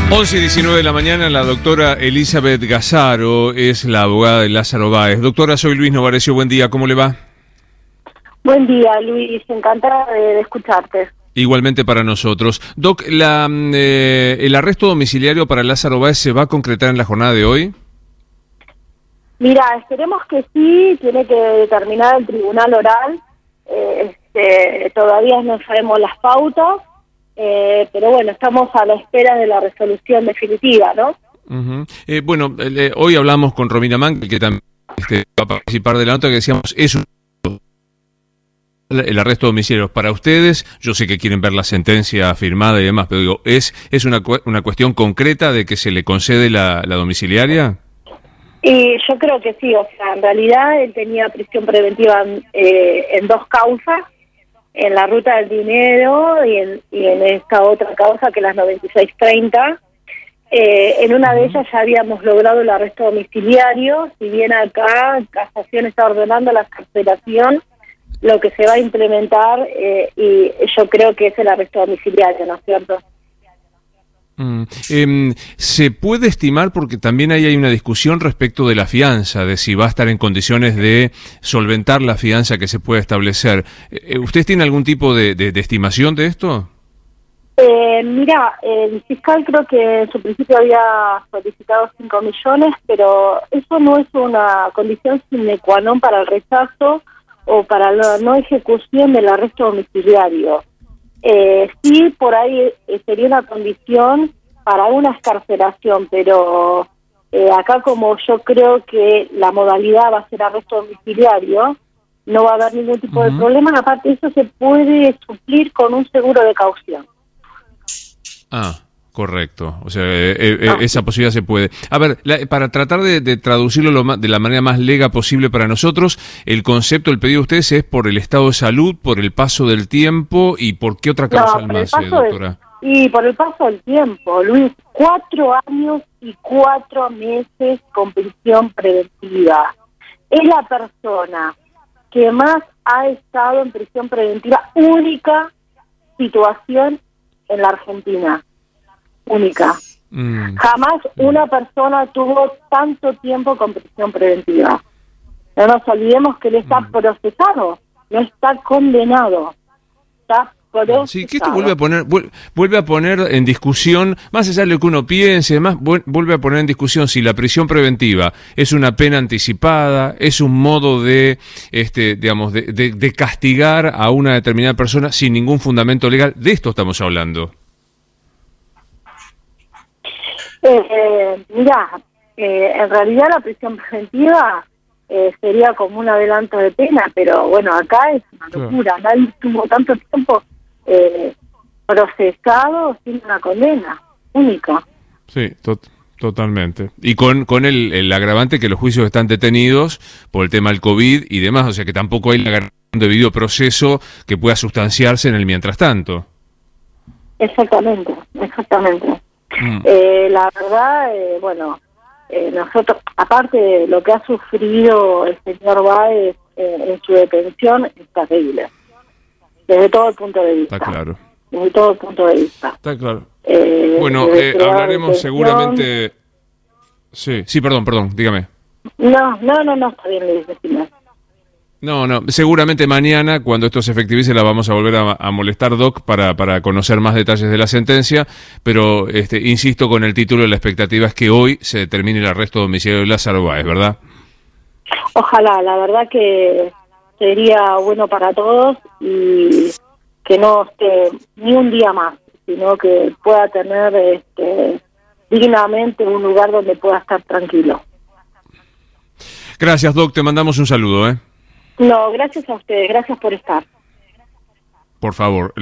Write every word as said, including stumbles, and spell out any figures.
once y diecinueve de la mañana, la doctora Elizabeth Gazzaro es la abogada de Lázaro Báez. Doctora, soy Luis Novarecio, buen día, ¿cómo le va? Buen día, Luis, encantada de, de escucharte. Igualmente para nosotros. Doc, la, eh, ¿el arresto domiciliario para Lázaro Báez se va a concretar en la jornada de hoy? Mira, esperemos que sí, tiene que determinar el tribunal oral, eh, este, todavía no sabemos las pautas, eh, pero bueno, estamos a la espera de la resolución definitiva, ¿no? Uh-huh. eh, bueno, eh, hoy hablamos con Romina Mank, que también este, va a participar de la nota, que decíamos, es un... el arresto domiciliario para ustedes. Yo sé que quieren ver la sentencia firmada y demás, pero digo, ¿es es una, cu- una cuestión concreta de que se le concede la, la domiciliaria? Y yo creo que sí, o sea, en realidad él tenía prisión preventiva eh, en dos causas, en la ruta del dinero y en, y en esta otra causa que es las noventa y seis treinta. Eh, en una de ellas ya habíamos logrado el arresto domiciliario, si bien acá Casación está ordenando la excarcelación, lo que se va a implementar, eh, y yo creo que es el arresto domiciliario, ¿no es cierto? Mm. Eh, ¿Se puede estimar, porque también ahí hay una discusión respecto de la fianza, de si va a estar en condiciones de solventar la fianza que se puede establecer? Eh, ¿Usted tiene algún tipo de, de, de estimación de esto? Eh, mira, el fiscal creo que en su principio había solicitado cinco millones, pero eso no es una condición sine qua non para el rechazo o para la no ejecución del arresto domiciliario. Eh, sí, por ahí eh, sería una condición para una excarcelación, pero eh, acá como yo creo que la modalidad va a ser arresto domiciliario, no va a haber ningún tipo uh-huh. de problema. Aparte, eso se puede suplir con un seguro de caución. Ah, correcto. O sea, eh, eh, ah. esa posibilidad se puede. A ver, la, para tratar de, de traducirlo lo más, de la manera más lega posible para nosotros, el concepto, el pedido de ustedes es por el estado de salud, por el paso del tiempo y por qué otra causa no, más, eh, doctora. De, y por el paso del tiempo, Luis, cuatro años y cuatro meses con prisión preventiva. Es la persona que más ha estado en prisión preventiva, única situación en la Argentina, única. Mm. Jamás una persona tuvo tanto tiempo con prisión preventiva. No nos olvidemos que él está mm. procesado, no está condenado, está procesado. Sí, que esto vuelve a poner vuelve a poner en discusión, más allá de lo que uno piense, además vuelve a poner en discusión si la prisión preventiva es una pena anticipada, es un modo de, este, digamos, de, de, de castigar a una determinada persona sin ningún fundamento legal. De esto estamos hablando. Eh, eh, mira, eh, en realidad la prisión preventiva eh, sería como un adelanto de pena, pero bueno, acá es una locura. Claro. Nadie tuvo tanto tiempo eh, procesado sin una condena única. Sí, to- totalmente. Y con con el, el agravante que los juicios están detenidos por el tema del COVID y demás, o sea que tampoco hay un debido proceso que pueda sustanciarse en el mientras tanto. Exactamente, exactamente. Mm. Eh, la verdad, eh, bueno, eh, nosotros, aparte de lo que ha sufrido el señor Báez eh, en su detención, es terrible. Desde todo el punto de vista. Está claro. Desde todo el punto de vista. Está claro. Eh, bueno, eh, hablaremos seguramente... Sí, sí, perdón, perdón, dígame. No, no, no, no, está bien, Luis, decime. No, no, seguramente mañana, cuando esto se efectivice, la vamos a volver a, a molestar, Doc, para, para conocer más detalles de la sentencia, pero este, insisto con el título, la expectativa es que hoy se determine el arresto domiciliario de Lázaro Báez, ¿verdad? Ojalá, la verdad que sería bueno para todos y que no esté ni un día más, sino que pueda tener este, dignamente un lugar donde pueda estar tranquilo. Gracias, Doc, te mandamos un saludo, ¿eh? No, gracias a ustedes, gracias por estar. Por favor.